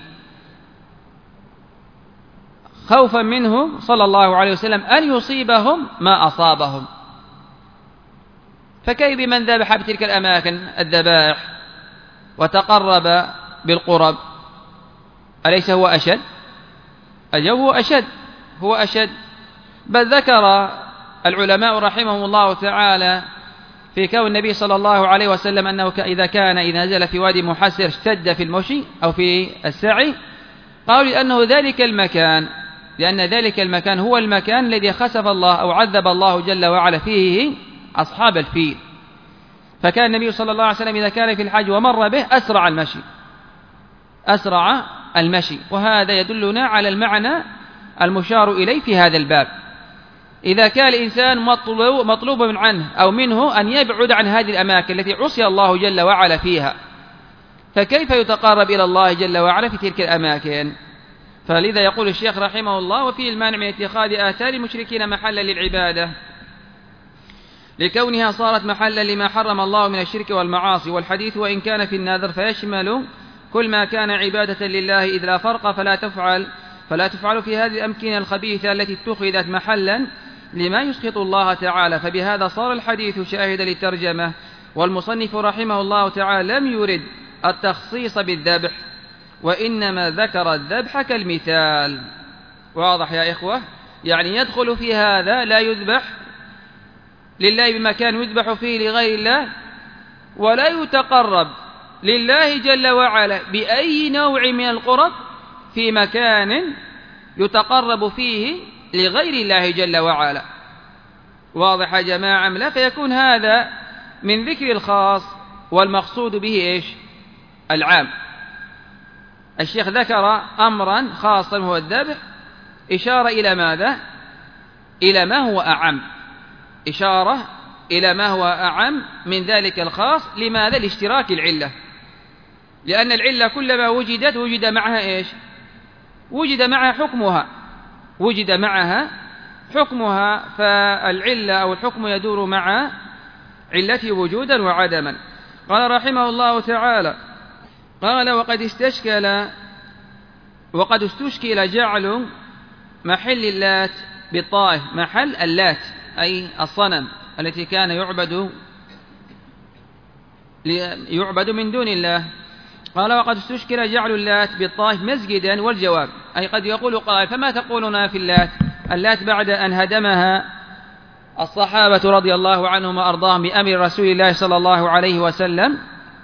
خوفا منه صلى الله عليه وسلم أن يصيبهم ما أصابهم. فكيف بمن ذبح بتلك الأماكن الذبائح وتقرب بالقرب؟ أليس هو أشد؟ الجو هو أشد هو أشد بل ذكر العلماء رحمهم الله تعالى في كون النبي صلى الله عليه وسلم أنه إذا كان إذا نزل في وادي محسر اشتد في المشي أو في السعي، قالوا لأنه ذلك المكان لأن ذلك المكان هو المكان الذي خسف الله أو عذب الله جل وعلا فيه أصحاب الفيل. فكان النبي صلى الله عليه وسلم إذا كان في الحج ومر به أسرع المشي أسرع المشي وهذا يدلنا على المعنى المشار إليه في هذا الباب. إذا كان الإنسان مطلوب, مطلوب من عنه أو منه أن يبعد عن هذه الأماكن التي عصي الله جل وعلا فيها، فكيف يتقرب إلى الله جل وعلا في تلك الأماكن؟ فلذا يقول الشيخ رحمه الله: وفيه المانع من اتخاذ آثار المشركين محلا للعبادة لكونها صارت محلا لما حرم الله من الشرك والمعاصي، والحديث وإن كان في النذر فيشمل كل ما كان عبادة لله إذ لا فرق فلا تفعل فلا تفعل في هذه الأمكنة الخبيثة التي اتخذت محلا لما يسخط الله تعالى. فبهذا صار الحديث شاهدا للترجمة، والمصنف رحمه الله تعالى لم يرد التخصيص بالذبح وإنما ذكر الذبح كالمثال. واضح يا إخوة؟ يعني يدخل في هذا لا يذبح لله بمكان يذبح فيه لغير الله، ولا يتقرب لله جل وعلا بأي نوع من القرب في مكان يتقرب فيه لغير الله جل وعلا. واضح يا جماعة؟ لا، فيكون هذا من ذكر الخاص والمقصود به إيش؟ العام. الشيخ ذكر أمرا خاصا هو الذبح، إشارة إلى ماذا؟ إلى ما هو أعم، إشارة إلى ما هو أعم من ذلك الخاص. لماذا؟ لاشتراك العلة، لأن العلة كلما وجدت وجد معها إيش؟ وجد معها حكمها وجد معها حكمها فالعلة أو الحكم يدور مع علته وجودا وعدما. قال رحمه الله تعالى: قال: وقد استشكل وقد استشكل جعل محل اللات بالطائف، محل اللات أي الصنم التي كان يعبد يعبد من دون الله. قال: وقد استشكل جعل اللات بالطائف مسجدا، والجواب أي قد يقول قائل: فما تقولون في اللات؟ اللات بعد أن هدمها الصحابة رضي الله عنهم وأرضاهم بأمر رسول الله صلى الله عليه وسلم،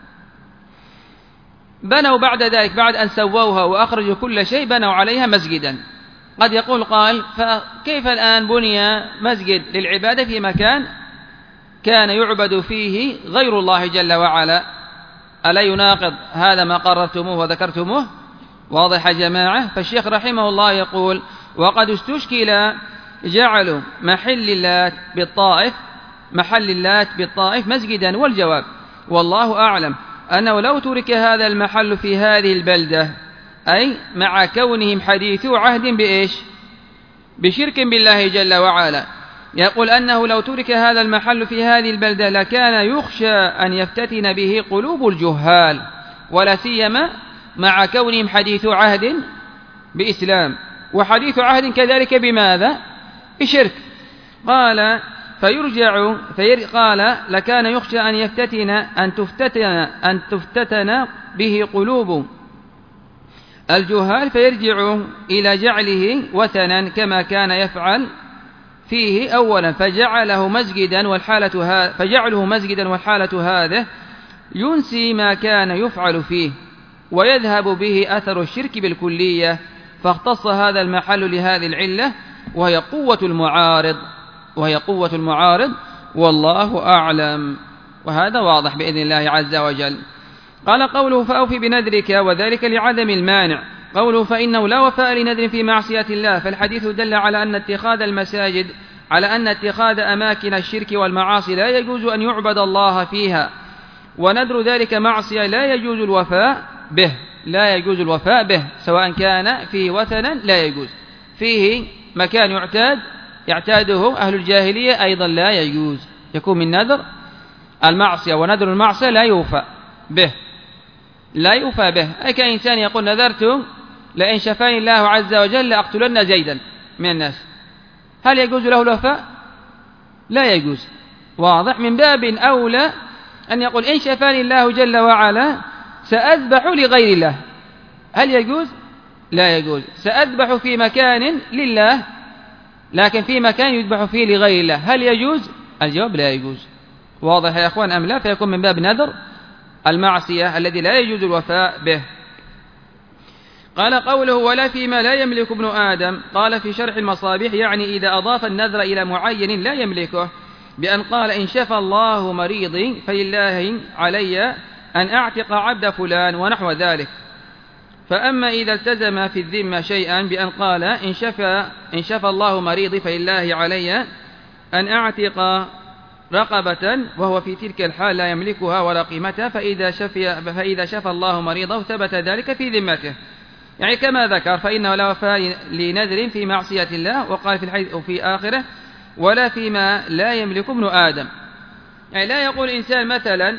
بنوا بعد ذلك بعد أن سووها وأخرجوا كل شيء بنوا عليها مسجدا. قد يقول قال: فكيف الآن بني مسجد للعبادة في مكان كان يعبد فيه غير الله جل وعلا؟ ألا يناقض هذا ما قررتموه وذكرتموه؟ واضح يا جماعة؟ فالشيخ رحمه الله يقول: وقد استشكل جعلوا محل اللات بالطائف محل اللات بالطائف مسجدا، والجواب والله أعلم أنه لو ترك هذا المحل في هذه البلدة، أي مع كونهم حديثو عهد بإيش؟ بشرك بالله جل وعلا، يقول أنه لو ترك هذا المحل في هذه البلدة لكان يخشى أن يفتتن به قلوب الجهال، ولا سيما مع كونهم حديث عهد بإسلام وحديث عهد كذلك بماذا؟ بشرك. قال: فيرجع فير قال لكان يخشى أن يفتتن أن تفتتن أن تفتتن به قلوب الجهال فيرجع إلى جعله وثنا كما كان يفعل فيه أولا، فجعله مسجدا والحالة ها فجعله مسجدا والحالة هذه ينسي ما كان يفعل فيه ويذهب به أثر الشرك بالكلية، فاختص هذا المحل لهذه العلة وهي قوة المعارض وهي قوة المعارض والله أعلم. وهذا واضح بإذن الله عز وجل. قال قوله فأوف بنذرك وذلك لعدم المانع. قوله فإنه لا وفاء لنذر في معصية الله، فالحديث دل على أن اتخاذ المساجد على أن اتخاذ أماكن الشرك والمعاصي لا يجوز أن يعبد الله فيها، ونذر ذلك معصية لا يجوز الوفاء به لا يجوز الوفاء به سواء كان فيه وثنا لا يجوز، فيه مكان يعتاد يعتاده أهل الجاهلية أيضا لا يجوز، يكون من نذر المعصية، ونذر المعصية لا يوفى به لا يوفى به. أي كإنسان يقول نذرت لئن شفاني الله عز وجل لأقتلن زيدا من الناس، هل يجوز له الوفاء؟ لا يجوز. واضح؟ من باب أولى أن يقول إن شفاني الله جل وعلا سأذبح لغير الله، هل يجوز؟ لا يجوز. سأذبح في مكان لله لكن في مكان يذبح فيه لغير الله، هل يجوز؟ الجواب لا يجوز. واضح يا أخوان أم لا؟ فيكون من باب نذر المعصية الذي لا يجوز الوفاء به. قال قوله ولا فيما لا يملك ابن آدم. قال في شرح المصابيح يعني إذا أضاف النذر إلى معين لا يملكه، بأن قال إن شفى الله مريضي فلله علي أن أعتق عبد فلان ونحو ذلك. فأما إذا التزم في الذمة شيئا بأن قال إن شفى, إن شفى الله مريضي فلله علي أن أعتق رقبة وهو في تلك الحال لا يملكها ولا قيمتها، فإذا شفى, فإذا شفى الله مريضه ثبت ذلك في ذمته، يعني كما ذكر فإنه لا وفاء لنذر في معصية الله. وقال في الحديث وفي آخره ولا فيما لا يملك ابن آدم، يعني لا يقول إنسان مثلا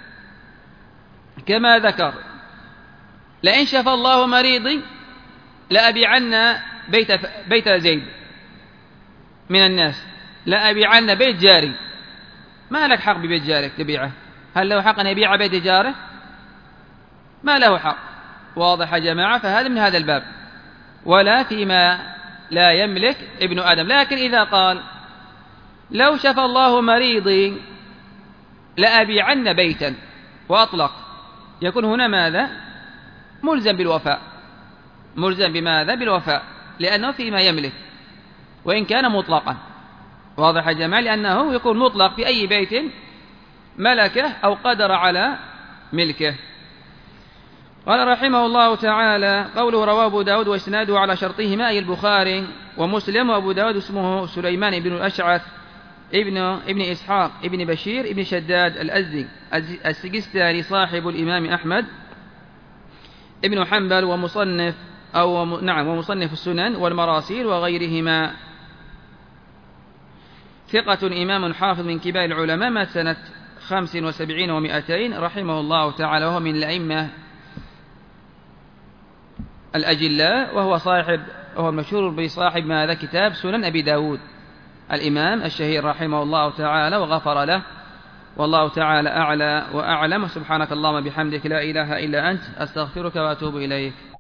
كما ذكر لئن شفى الله مريضي لأبيعن بيت, بيت زيد من الناس، لأبيعن بيت جاري. ما لك حق ببيت جارك تبيعه، هل له حق أن يبيع بيت جاره؟ ما له حق. واضح يا جماعة؟ فهذا من هذا الباب ولا فيما لا يملك ابن آدم. لكن إذا قال لو شفى الله مريضي لأبيعن بيتا وأطلق، يكون هنا ماذا؟ ملزم بالوفاء. ملزم بماذا؟ بالوفاء، لأنه فيما يملك وإن كان مطلقا. واضح يا جماعة؟ لأنه يكون مطلق في أي بيت ملكه أو قدر على ملكه. قال رحمه الله تعالى قوله رواه أبو داود وإسناده على شرطهما أي البخاري ومسلم. وأبو داود اسمه سليمان بن الأشعث ابن, ابن إسحاق ابن بشير ابن شداد الأزدي السجستاني صاحب الإمام أحمد ابن حنبل ومصنف أو نعم ومصنف السنن والمراسيل وغيرهما، ثقة إمام حافظ من كبار العلماء، مات سنة خمس وسبعين ومئتين رحمه الله تعالى، وهو من الأئمة الأجلاء، وهو صاحب وهو المشهور بصاحب ماذا كتاب سنن أبي داود الإمام الشهير رحمه الله تعالى وغفر له. والله تعالى أعلى وأعلم. سبحانك اللهم بحمدك لا إله إلا أنت أستغفرك وأتوب إليك.